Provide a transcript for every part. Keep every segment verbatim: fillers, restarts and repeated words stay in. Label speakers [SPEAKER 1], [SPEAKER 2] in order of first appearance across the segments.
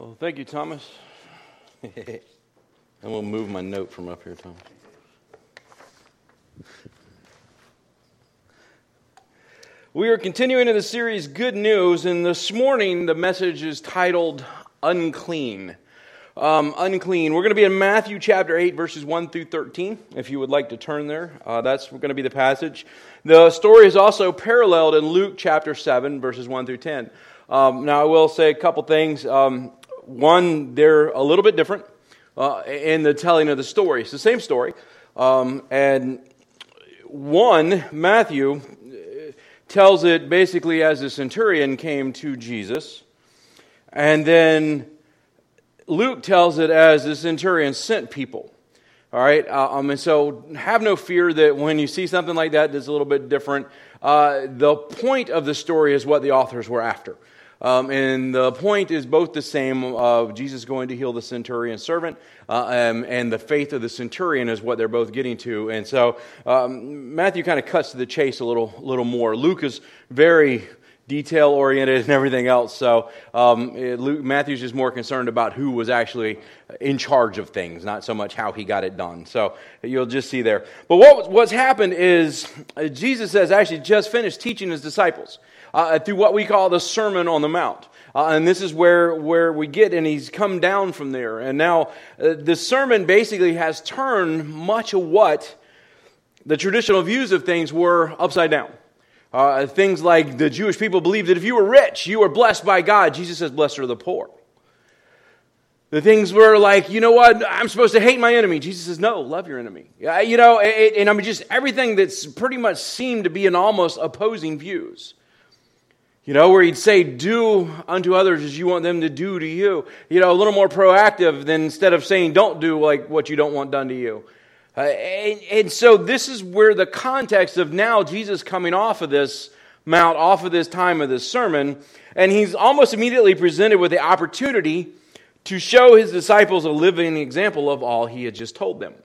[SPEAKER 1] Well, thank you, Thomas. And we'll move my note from up here, Thomas. We are continuing in the series Good News, and this morning the message is titled Unclean. Um, unclean. We're going to be in Matthew chapter eight, verses one through thirteen, if you would like to turn there. Uh, that's going to be the passage. The story is also paralleled in Luke chapter seven, verses one through ten. Um, now, I will say a couple things. Um, one, they're a little bit different uh, in the telling of the story. It's the same story. Um, and one, Matthew tells it basically as the centurion came to Jesus. And then Luke tells it as the centurion sent people. All right? Um, and so have no fear that when you see something like that that's a little bit different, uh, the point of the story is what the authors were after. Um, and the point is both the same of Jesus going to heal the centurion's servant, uh, um, and the faith of the centurion is what they're both getting to. And so um, Matthew kind of cuts to the chase a little, little more. Luke is very detail-oriented and everything else. So um, it, Luke, Matthew's just more concerned about who was actually in charge of things, not so much how he got it done. So you'll just see there. But what what's happened is uh, Jesus has actually just finished teaching his disciples Uh, through what we call the Sermon on the Mount. Uh, and this is where, where we get, and he's come down from there. And now uh, the sermon basically has turned much of what the traditional views of things were upside down. Uh, things like the Jewish people believed that if you were rich, you were blessed by God. Jesus says, blessed are the poor. The things were like, you know what, I'm supposed to hate my enemy. Jesus says, no, love your enemy. Uh, you know, it, and I mean, just everything that's pretty much seemed to be in almost opposing views. You know, where he'd say, do unto others as you want them to do to you. You know, a little more proactive than instead of saying, don't do like what you don't want done to you. Uh, and, and so this is where the context of now Jesus coming off of this mount, off of this time of this sermon, and he's almost immediately presented with the opportunity to show his disciples a living example of all he had just told them.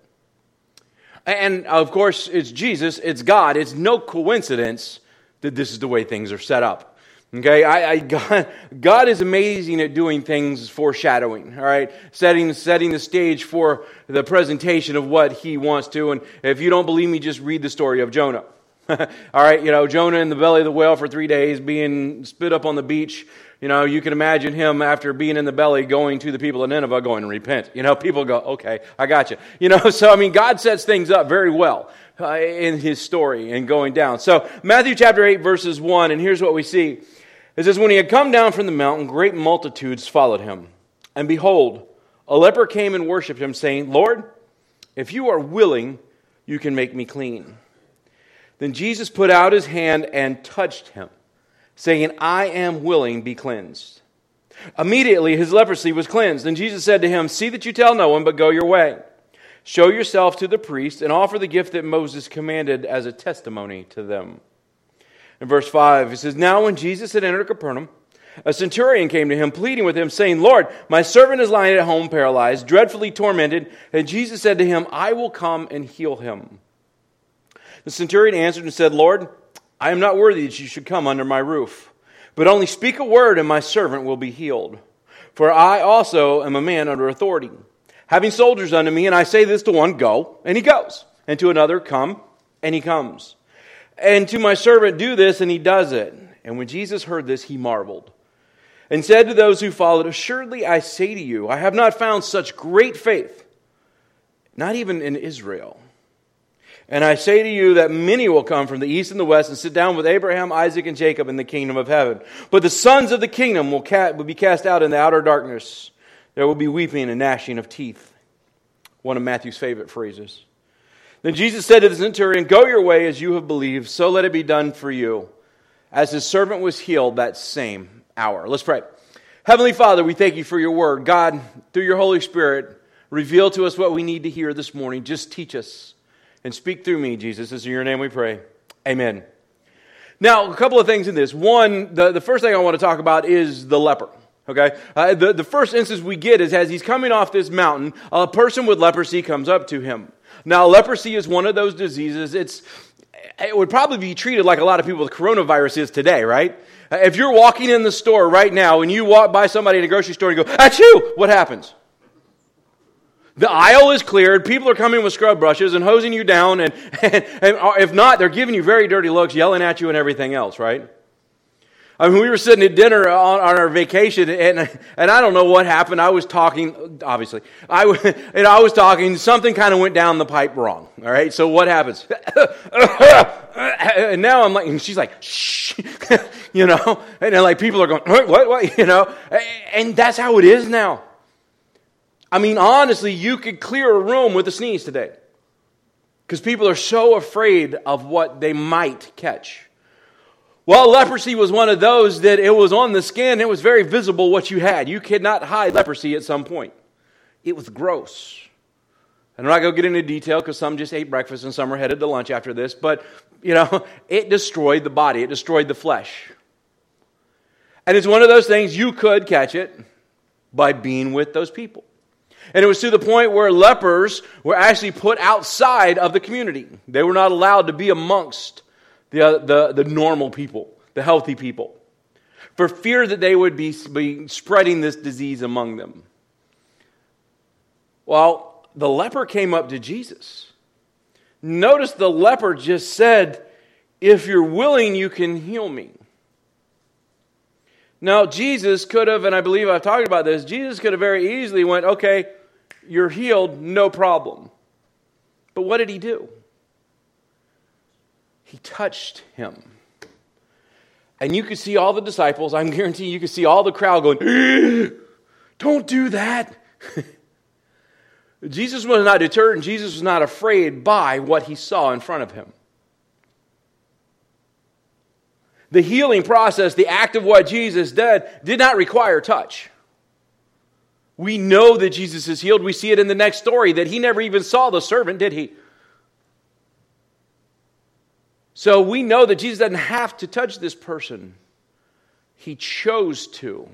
[SPEAKER 1] And of course, it's Jesus, it's God. It's no coincidence that this is the way things are set up. Okay, I, I God, God is amazing at doing things foreshadowing, all right? Setting, setting the stage for the presentation of what he wants to. And if you don't believe me, just read the story of Jonah. All right, you know, Jonah in the belly of the whale for three days, being spit up on the beach. You know, you can imagine him after being in the belly going to the people of Nineveh going, repent. You know, people go, okay, I got you. You know, so I mean, God sets things up very well uh, in his story and going down. So Matthew chapter eight, verses one, and here's what we see. It says, when he had come down from the mountain, great multitudes followed him. And behold, a leper came and worshipped him, saying, Lord, if you are willing, you can make me clean. Then Jesus put out his hand and touched him, saying, I am willing, be cleansed. Immediately his leprosy was cleansed. And Jesus said to him, see that you tell no one, but go your way. Show yourself to the priest and offer the gift that Moses commanded as a testimony to them. In verse five, it says, now when Jesus had entered Capernaum, a centurion came to him, pleading with him, saying, Lord, my servant is lying at home paralyzed, dreadfully tormented. And Jesus said to him, I will come and heal him. The centurion answered and said, Lord, I am not worthy that you should come under my roof, but only speak a word and my servant will be healed. For I also am a man under authority, having soldiers under me, and I say this to one, go, and he goes, and to another, come, and he comes. And to my servant, do this, and he does it. And when Jesus heard this, he marveled, and said to those who followed, assuredly I say to you, I have not found such great faith, not even in Israel. And I say to you that many will come from the east and the west and sit down with Abraham, Isaac, and Jacob in the kingdom of heaven. But the sons of the kingdom will, ca- will be cast out in the outer darkness. There will be weeping and gnashing of teeth. One of Matthew's favorite phrases. Then Jesus said to the centurion, go your way as you have believed, so let it be done for you. As his servant was healed that same hour. Let's pray. Heavenly Father, we thank you for your word. God, through your Holy Spirit, reveal to us what we need to hear this morning. Just teach us and speak through me, Jesus. It's in your name we pray. Amen. Now, a couple of things in this. One, the, the first thing I want to talk about is the leper. Okay, uh, the, the first instance we get is as he's coming off this mountain, a person with leprosy comes up to him. Now, leprosy is one of those diseases. It's it would probably be treated like a lot of people with coronavirus is today, right? If you're walking in the store right now and you walk by somebody in a grocery store and you go, achoo, what happens? The aisle is cleared, people are coming with scrub brushes and hosing you down, and, and, and if not, they're giving you very dirty looks, yelling at you and everything else, right? I mean, we were sitting at dinner on, on our vacation, and and I don't know what happened. I was talking, obviously. I and I was talking. Something kind of went down the pipe wrong. All right. So what happens? And now I'm like, and she's like, shh, you know, and then like people are going, what, what, what, you know, and that's how it is now. I mean, honestly, you could clear a room with a sneeze today, because people are so afraid of what they might catch. Well, leprosy was one of those that it was on the skin. It was very visible what you had. You could not hide leprosy at some point. It was gross. And I'm not going to get into detail because some just ate breakfast and some are headed to lunch after this. But, you know, it destroyed the body. It destroyed the flesh. And it's one of those things you could catch it by being with those people. And it was to the point where lepers were actually put outside of the community. They were not allowed to be amongst The, the, the normal people, the healthy people, for fear that they would be, be spreading this disease among them. Well, the leper came up to Jesus. Notice the leper just said, if you're willing, you can heal me. Now, Jesus could have, and I believe I've talked about this, Jesus could have very easily went, okay, you're healed, no problem. But what did he do? He touched him. And you could see all the disciples, I'm guaranteeing you could see all the crowd going, don't do that. Jesus was not deterred and Jesus was not afraid by what he saw in front of him. The healing process, the act of what Jesus did, did not require touch. We know that Jesus is healed. We see it in the next story that he never even saw the servant, did he? So we know that Jesus doesn't have to touch this person. He chose to.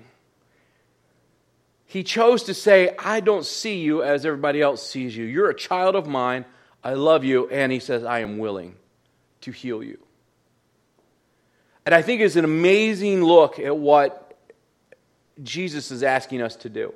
[SPEAKER 1] He chose to say, I don't see you as everybody else sees you. You're a child of mine. I love you. And he says, I am willing to heal you. And I think it's an amazing look at what Jesus is asking us to do.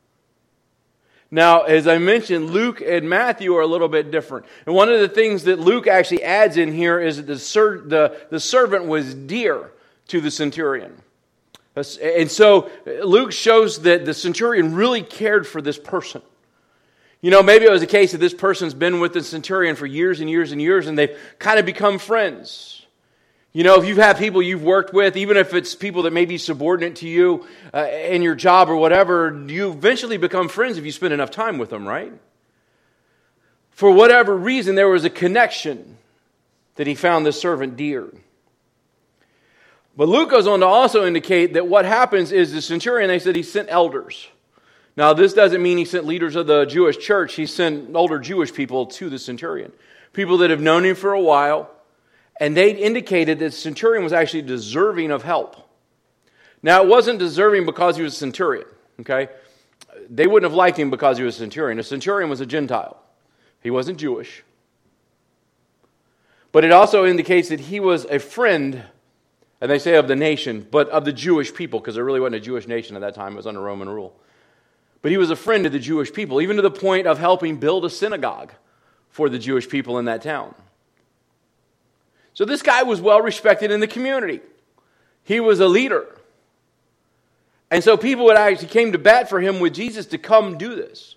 [SPEAKER 1] Now, as I mentioned, Luke and Matthew are a little bit different. And one of the things that Luke actually adds in here is that the, ser- the, the servant was dear to the centurion. And so Luke shows that the centurion really cared for this person. You know, maybe it was a case that this person's been with the centurion for years and years and years, and they've kind of become friends. You know, if you've had people you've worked with, even if it's people that may be subordinate to you uh, in your job or whatever, you eventually become friends if you spend enough time with them, right? For whatever reason, there was a connection that he found this servant dear. But Luke goes on to also indicate that what happens is the centurion, they said he sent elders. Now, this doesn't mean he sent leaders of the Jewish church. He sent older Jewish people to the centurion. People that have known him for a while. And they indicated that the centurion was actually deserving of help. Now, it wasn't deserving because he was a centurion, okay? They wouldn't have liked him because he was a centurion. A centurion was a Gentile. He wasn't Jewish. But it also indicates that he was a friend, and they say of the nation, but of the Jewish people, because there really wasn't a Jewish nation at that time. It was under Roman rule. But he was a friend of the Jewish people, even to the point of helping build a synagogue for the Jewish people in that town. So this guy was well respected in the community. He was a leader. And so people would actually came to bat for him with Jesus to come do this.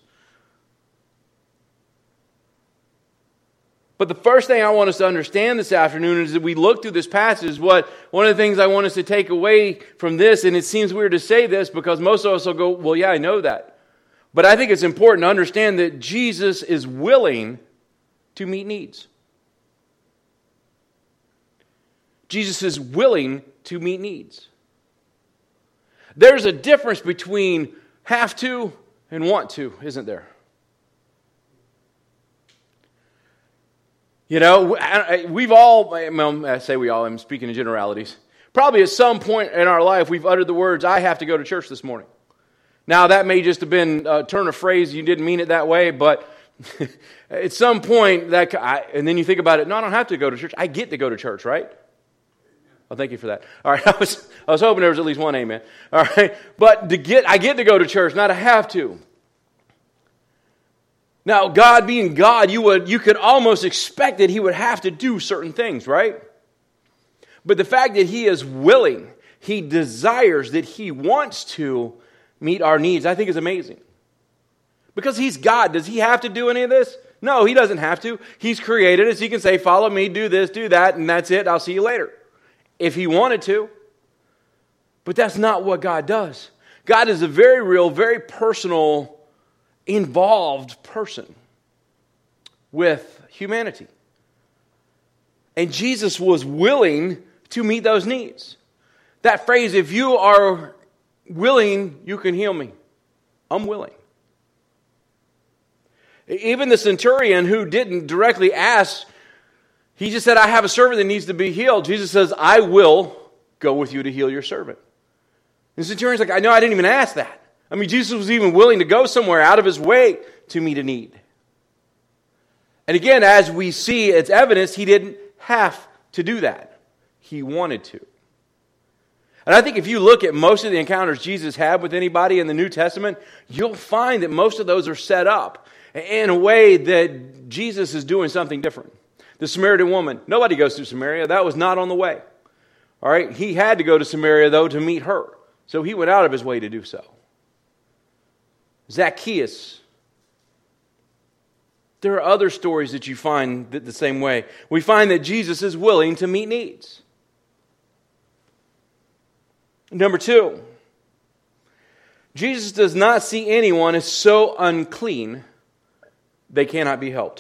[SPEAKER 1] But the first thing I want us to understand this afternoon is that we look through this passage, what one of the things I want us to take away from this, and it seems weird to say this because most of us will go, well, yeah, I know that. But I think it's important to understand that Jesus is willing to meet needs. Jesus is willing to meet needs. There's a difference between have to and want to, isn't there? You know, we've all, I say we all, I'm speaking in generalities. Probably at some point in our life we've uttered the words, I have to go to church this morning. Now that may just have been a turn of phrase, you didn't mean it that way, but At some point, that I, and then you think about it, no, I don't have to go to church. I get to go to church, right? Well, thank you for that. All right, I was I was hoping there was at least one amen. All right, but to get I get to go to church, not I have to. Now, God being God, you would you could almost expect that He would have to do certain things, right? But the fact that He is willing, He desires, that He wants to meet our needs, I think is amazing. Because He's God, does He have to do any of this? No, He doesn't have to. He's created us. He can say, follow me, do this, do that, and that's it. I'll see you later. If He wanted to. But that's not what God does. God is a very real, very personal, involved person with humanity. And Jesus was willing to meet those needs. That phrase, if you are willing, you can heal me. I'm willing. Even the centurion who didn't directly ask, he just said, I have a servant that needs to be healed. Jesus says, I will go with you to heal your servant. And the centurion's like, I know, I didn't even ask that. I mean, Jesus was even willing to go somewhere out of His way to meet a need. And again, as we see, it's evidence He didn't have to do that. He wanted to. And I think if you look at most of the encounters Jesus had with anybody in the New Testament, you'll find that most of those are set up in a way that Jesus is doing something different. The Samaritan woman, nobody goes through Samaria. That was not on the way. All right, He had to go to Samaria, though, to meet her. So He went out of His way to do so. Zacchaeus. There are other stories that you find that the same way. We find that Jesus is willing to meet needs. Number two, Jesus does not see anyone as so unclean they cannot be helped.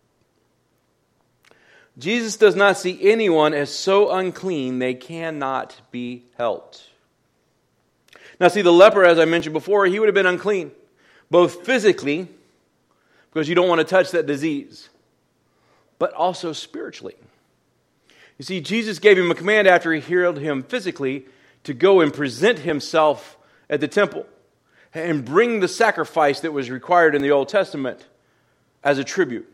[SPEAKER 1] Jesus does not see anyone as so unclean they cannot be helped. Now see, the leper, as I mentioned before, he would have been unclean, both physically, because you don't want to touch that disease, but also spiritually. You see, Jesus gave him a command after He healed him physically to go and present Himself at the temple and bring the sacrifice that was required in the Old Testament as a tribute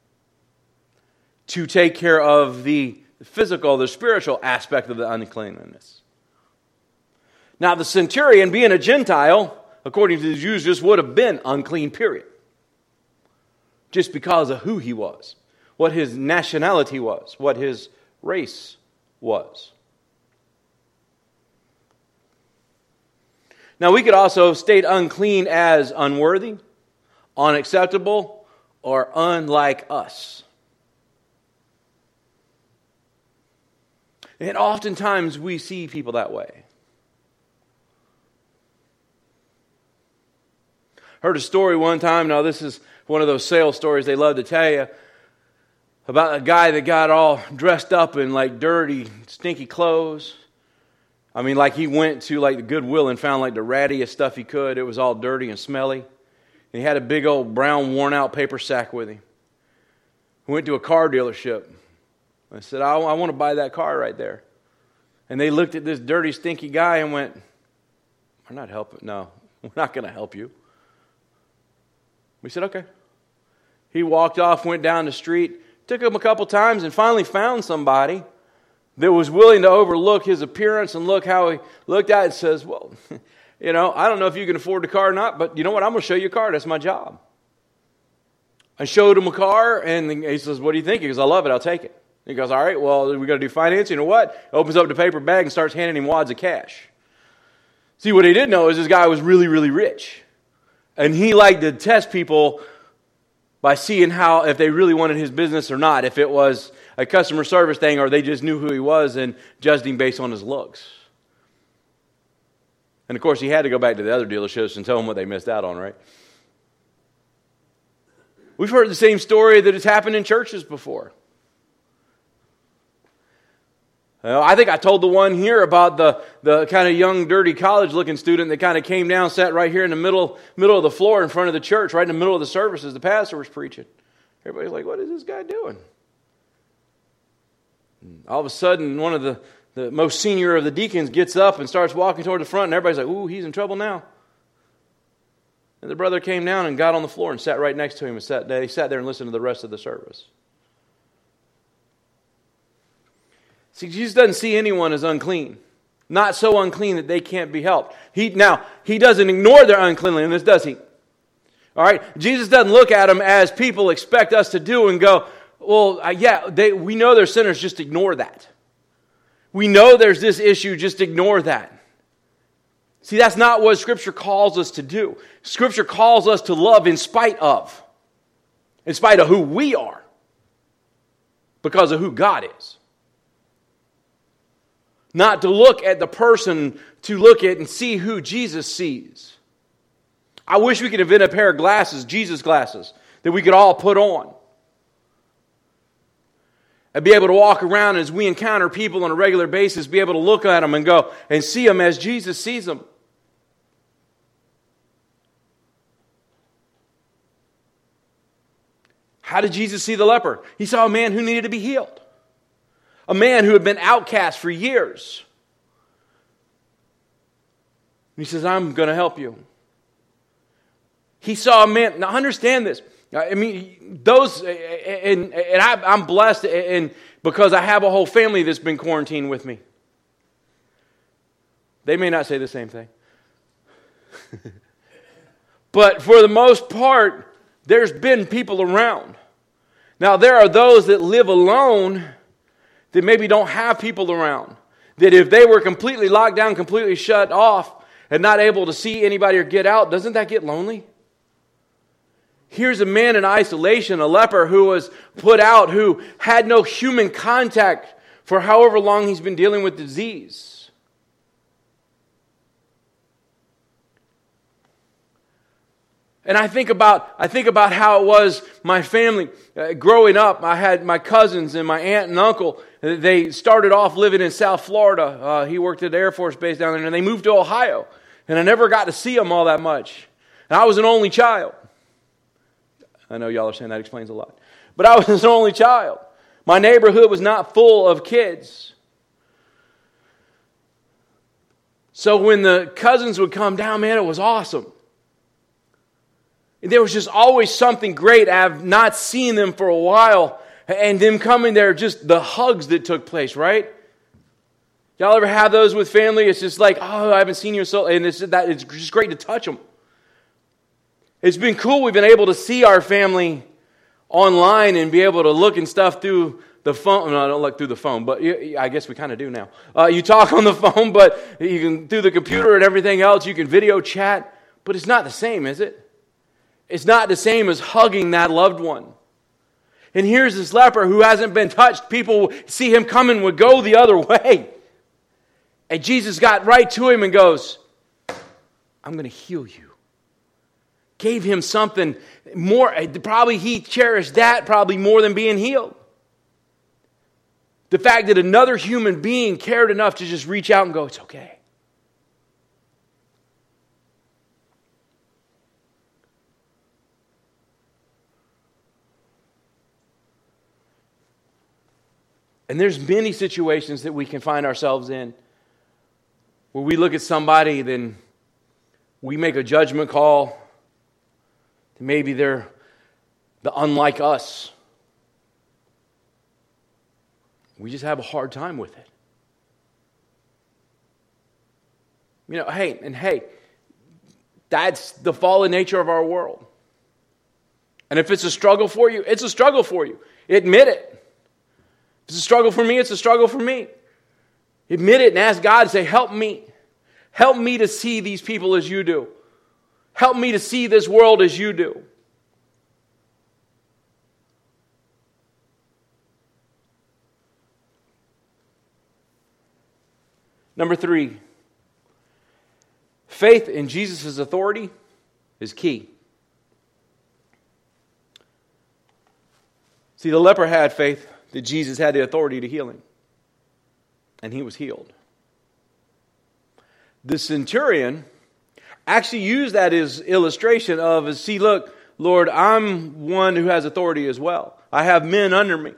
[SPEAKER 1] to take care of the physical, the spiritual aspect of the uncleanliness. Now, the centurion, being a Gentile, according to the Jews, just would have been unclean, period. Just because of who he was, what his nationality was, what his race was. Now, we could also state unclean as unworthy, unacceptable, or unlike us. And oftentimes we see people that way. Heard a story one time, now this is one of those sales stories they love to tell you, about a guy that got all dressed up in like dirty, stinky clothes. I mean, like he went to like the Goodwill and found like the rattiest stuff he could. It was all dirty and smelly. And he had a big old brown worn out paper sack with him. He went to a car dealership. I said, I, I want to buy that car right there. And they looked at this dirty, stinky guy and went, we're not helping. No, we're not going to help you. We said, okay. He walked off, went down the street, took him a couple times, and finally found somebody that was willing to overlook his appearance and look how he looked at it and says, well, you know, I don't know if you can afford the car or not, but you know what? I'm going to show you a car. That's my job. I showed him a car, and he says, what do you think? He goes, I love it. I'll take it. He goes, all right, well, we got to do financing or what? Opens up the paper bag and starts handing him wads of cash. See, what he didn't know is this guy was really, really rich. And he liked to test people by seeing how, if they really wanted his business or not, if it was a customer service thing or they just knew who he was and judged him based on his looks. And of course, he had to go back to the other dealerships and tell them what they missed out on, right? We've heard the same story that has happened in churches before. Uh, I think I told the one here about the, the kind of young, dirty, college-looking student that kind of came down, sat right here in the middle, middle of the floor in front of the church, right in the middle of the service as the pastor was preaching. Everybody's like, what is this guy doing? And all of a sudden, one of the, the most senior of the deacons gets up and starts walking toward the front, and everybody's like, ooh, he's in trouble now. And the brother came down and got on the floor and sat right next to him and sat there. He sat there and listened to the rest of the service. See, Jesus doesn't see anyone as unclean. Not so unclean that they can't be helped. He, now, He doesn't ignore their uncleanliness, does He? All right? Jesus doesn't look at them as people expect us to do and go, well, uh, yeah, they, we know they're sinners, just ignore that. We know there's this issue, just ignore that. See, that's not what Scripture calls us to do. Scripture calls us to love in spite of. In spite of who we are. Because of who God is. Not to look at the person, to look at and see who Jesus sees. I wish we could invent a pair of glasses, Jesus glasses, that we could all put on. And be able to walk around as we encounter people on a regular basis, be able to look at them and go and see them as Jesus sees them. How did Jesus see the leper? He saw a man who needed to be healed. A man who had been outcast for years. And he says, I'm going to help you. He saw a man. Now understand this. I mean, those, and, and I, I'm blessed and because I have a whole family that's been quarantined with me. They may not say the same thing. But for the most part, there's been people around. Now, there are those that live alone that maybe don't have people around. That if they were completely locked down, completely shut off, and not able to see anybody or get out, doesn't that get lonely? Here's a man in isolation, a leper who was put out, who had no human contact for however long he's been dealing with disease. And I think about I think about how it was my family uh, growing up. I had my cousins and my aunt and uncle. They started off living in South Florida. Uh, he worked at the Air Force Base down there, and they moved to Ohio. And I never got to see them all that much. And I was an only child. I know y'all are saying that explains a lot. But I was an only child. My neighborhood was not full of kids. So when the cousins would come down, man, it was awesome. There was just always something great. I've not seen them for a while. And them coming there, just the hugs that took place, right? Y'all ever have those with family? It's just like, oh, I haven't seen you so... And it's, that, it's just great to touch them. It's been cool. We've been able to see our family online and be able to look and stuff through the phone. No, I don't look through the phone, but I guess we kind of do now. Uh, you talk on the phone, but you can through the computer and everything else. You can video chat, but it's not the same, is it? It's not the same as hugging that loved one. And here's this leper who hasn't been touched. People see him coming would go the other way. And Jesus got right to him and goes, I'm going to heal you. Gave him something more. Probably he cherished that probably more than being healed. The fact that another human being cared enough to just reach out and go, it's okay. And there's many situations that we can find ourselves in where we look at somebody, then we make a judgment call. Maybe they're the unlike us. We just have a hard time with it. You know, hey, and hey, that's the fallen nature of our world. And if it's a struggle for you, it's a struggle for you. Admit it. If it's a struggle for me, it's a struggle for me. Admit it and ask God to say, help me. Help me to see these people as you do. Help me to see this world as you do. Number three, faith in Jesus' authority is key. See, the leper had faith that Jesus had the authority to heal him. And he was healed. The centurion actually used that as illustration of, see, look, Lord, I'm one who has authority as well. I have men under me.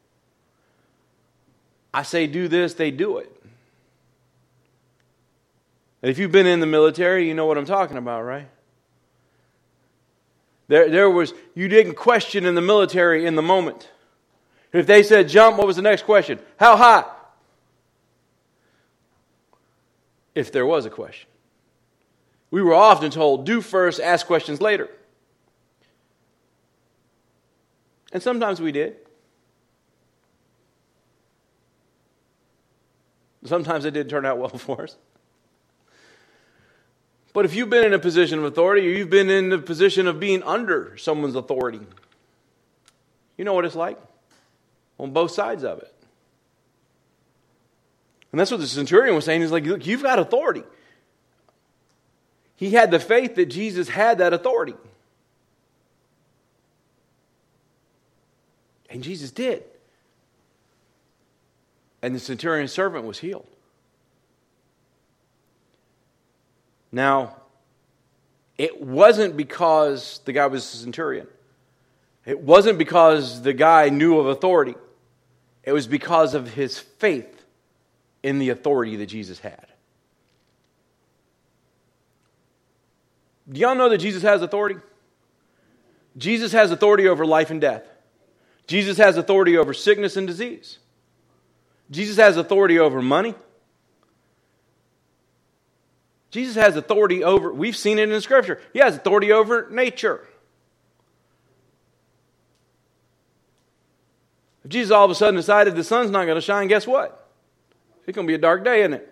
[SPEAKER 1] I say do this, they do it. And if you've been in the military, you know what I'm talking about, right? There, there was, you didn't question in the military in the moment. If they said jump, what was the next question? How high? If there was a question. We were often told, do first, ask questions later. And sometimes we did. Sometimes it did turn out well for us. But if you've been in a position of authority, or you've been in the position of being under someone's authority, you know what it's like on both sides of it. And that's what the centurion was saying. He's like, look, you've got authority. He had the faith that Jesus had that authority. And Jesus did. And the centurion's servant was healed. Now, it wasn't because the guy was a centurion. It wasn't because the guy knew of authority. It was because of his faith in the authority that Jesus had. Do y'all know that Jesus has authority? Jesus has authority over life and death. Jesus has authority over sickness and disease. Jesus has authority over money. Jesus has authority over, we've seen it in Scripture, He has authority over nature. If Jesus all of a sudden decided the sun's not going to shine, guess what? It's going to be a dark day, isn't it?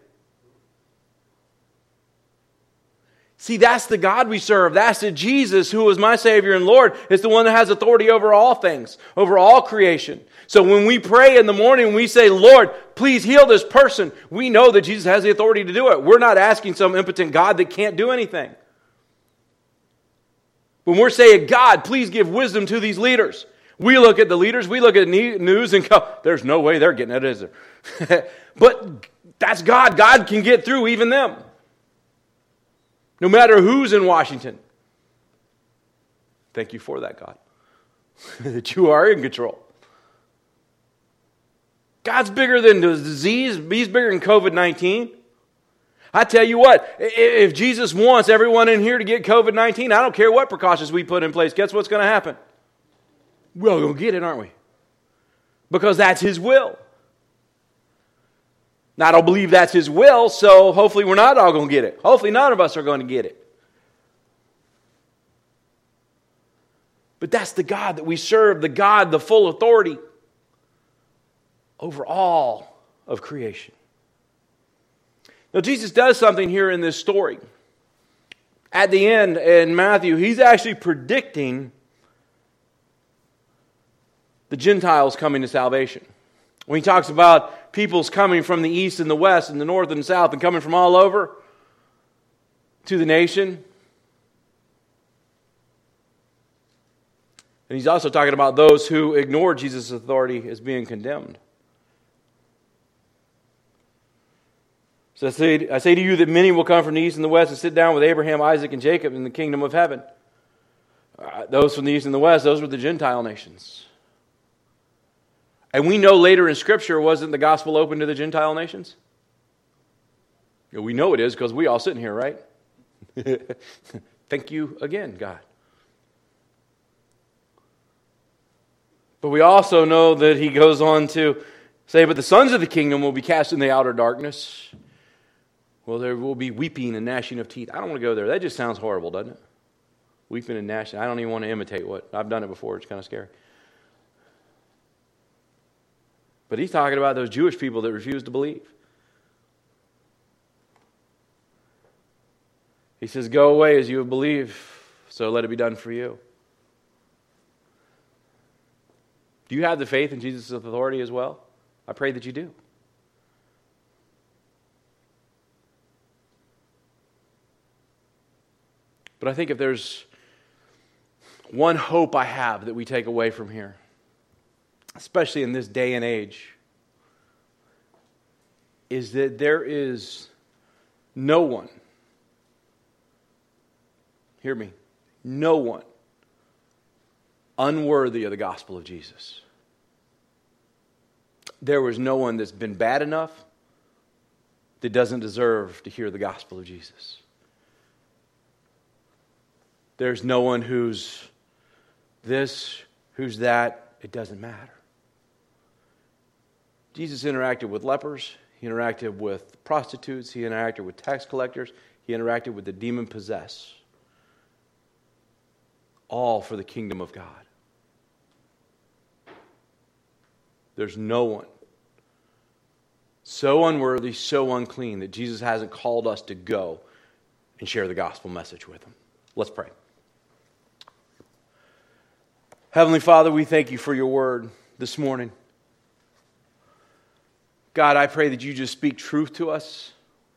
[SPEAKER 1] See, that's the God we serve. That's the Jesus who is my Savior and Lord. It's the one that has authority over all things, over all creation. So when we pray in the morning, we say, Lord, please heal this person. We know that Jesus has the authority to do it. We're not asking some impotent God that can't do anything. When we're saying, God, please give wisdom to these leaders, we look at the leaders, we look at the news and go, there's no way they're getting it, is there? But that's God. God can get through even them. No matter who's in Washington. Thank you for that, God. That you are in control. God's bigger than the disease. He's bigger than covid nineteen. I tell you what, if Jesus wants everyone in here to get covid nineteen, I don't care what precautions we put in place. Guess what's going to happen? We're all going to get it, aren't we? Because that's His will. Now, I don't believe that's His will, so hopefully we're not all going to get it. Hopefully none of us are going to get it. But that's the God that we serve, the God, the full authority over all of creation. Now, Jesus does something here in this story. At the end in Matthew, He's actually predicting the Gentiles coming to salvation. When He talks about peoples coming from the east and the west and the north and the south and coming from all over to the nation. And He's also talking about those who ignore Jesus' authority as being condemned. So I say, I say to you that many will come from the east and the west and sit down with Abraham, Isaac, and Jacob in the kingdom of heaven. Uh, those from the east and the west, those were the Gentile nations. And we know later in Scripture, wasn't the gospel open to the Gentile nations? Yeah, we know it is because we all sitting here, right? Thank you again, God. But we also know that He goes on to say, but the sons of the kingdom will be cast in the outer darkness. Well, there will be weeping and gnashing of teeth. I don't want to go there. That just sounds horrible, doesn't it? Weeping and gnashing. I don't even want to imitate what. I've done it before. It's kind of scary. But He's talking about those Jewish people that refuse to believe. He says, go away as you believe, so let it be done for you. Do you have the faith in Jesus' authority as well? I pray that you do. But I think if there's one hope I have that we take away from here, especially in this day and age, is that there is no one, hear me, no one unworthy of the gospel of Jesus. There was no one that's been bad enough that doesn't deserve to hear the gospel of Jesus. There's no one who's this, who's that, it doesn't matter. Jesus interacted with lepers. He interacted with prostitutes. He interacted with tax collectors. He interacted with the demon-possessed. All for the kingdom of God. There's no one so unworthy, so unclean that Jesus hasn't called us to go and share the gospel message with them. Let's pray. Heavenly Father, we thank you for your word this morning. God, I pray that you just speak truth to us.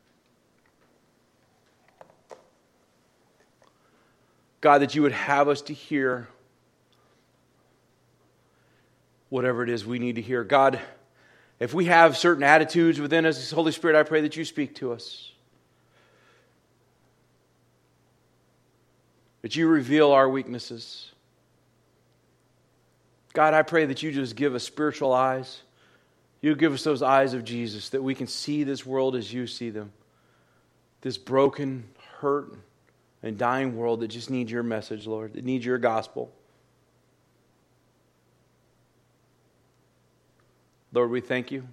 [SPEAKER 1] God, that you would have us to hear whatever it is we need to hear. God, if we have certain attitudes within us, Holy Spirit, I pray that you speak to us. That you reveal our weaknesses. God, I pray that you just give us spiritual eyes. You give us those eyes of Jesus, that we can see this world as you see them. This broken, hurt, and dying world that just needs your message, Lord. That needs your gospel. Lord, we thank you.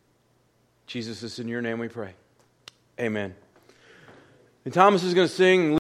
[SPEAKER 1] Jesus, it's in your name we pray. Amen. And Thomas is going to sing.